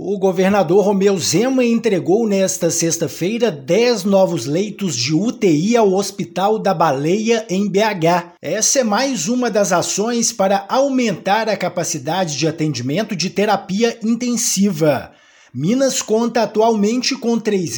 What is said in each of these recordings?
O governador Romeu Zema entregou nesta sexta-feira 10 novos leitos de UTI ao Hospital da Baleia, em BH. Essa é mais uma das ações para aumentar a capacidade de atendimento de terapia intensiva. Minas conta atualmente com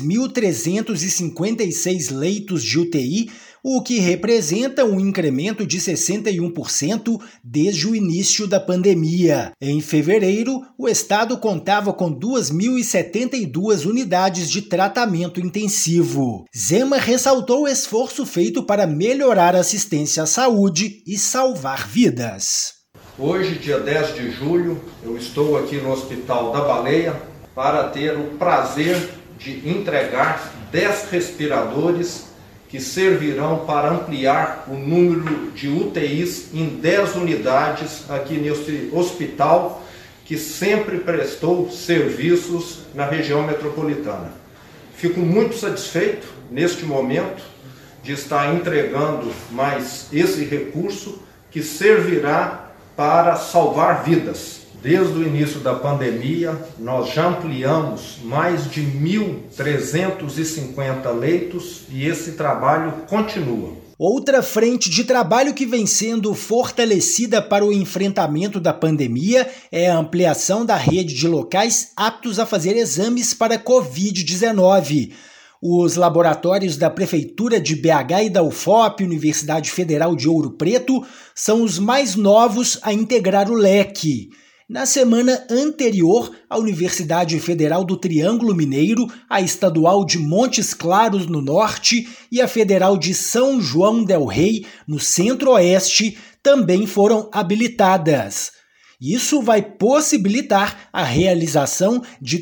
3.356 leitos de UTI, o que representa um incremento de 61% desde o início da pandemia. Em fevereiro, o estado contava com 2.072 unidades de tratamento intensivo. Zema ressaltou o esforço feito para melhorar a assistência à saúde e salvar vidas. Hoje, dia 10 de julho, eu estou aqui no Hospital da Baleia para ter o prazer de entregar 10 respiradores que servirão para ampliar o número de UTIs em 10 unidades aqui nesse hospital que sempre prestou serviços na região metropolitana. Fico muito satisfeito neste momento de estar entregando mais esse recurso que servirá para salvar vidas. Desde o início da pandemia, nós já ampliamos mais de 1.350 leitos e esse trabalho continua. Outra frente de trabalho que vem sendo fortalecida para o enfrentamento da pandemia é a ampliação da rede de locais aptos a fazer exames para Covid-19. Os laboratórios da Prefeitura de BH e da UFOP, Universidade Federal de Ouro Preto, são os mais novos a integrar o leque. Na semana anterior, a Universidade Federal do Triângulo Mineiro, a Estadual de Montes Claros, no norte, e a Federal de São João del Rei, no centro-oeste, também foram habilitadas. Isso vai possibilitar a realização de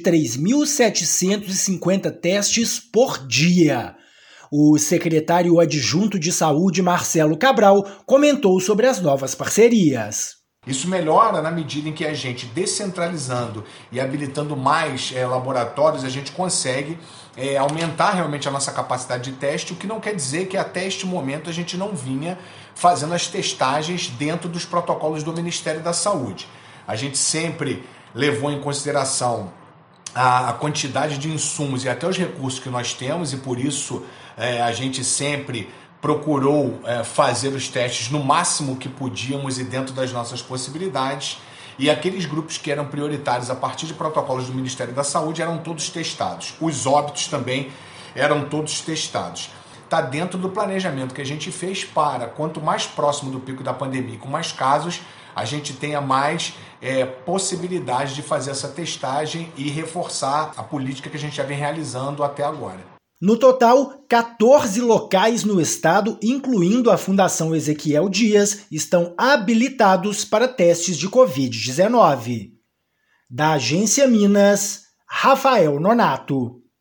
3.750 testes por dia. O secretário adjunto de Saúde, Marcelo Cabral, comentou sobre as novas parcerias. Isso melhora na medida em que a gente, descentralizando e habilitando mais laboratórios, a gente consegue aumentar realmente a nossa capacidade de teste, o que não quer dizer que até este momento a gente não vinha fazendo as testagens dentro dos protocolos do Ministério da Saúde. A gente sempre levou em consideração a quantidade de insumos e até os recursos que nós temos e por isso a gente sempre procurou fazer os testes no máximo que podíamos e dentro das nossas possibilidades, e aqueles grupos que eram prioritários a partir de protocolos do Ministério da Saúde eram todos testados. Os óbitos também eram todos testados. Está dentro do planejamento que a gente fez para, quanto mais próximo do pico da pandemia, com mais casos, a gente tenha mais possibilidade de fazer essa testagem e reforçar a política que a gente já vem realizando até agora. No total, 14 locais no estado, incluindo a Fundação Ezequiel Dias, estão habilitados para testes de Covid-19. Da Agência Minas, Rafael Nonato.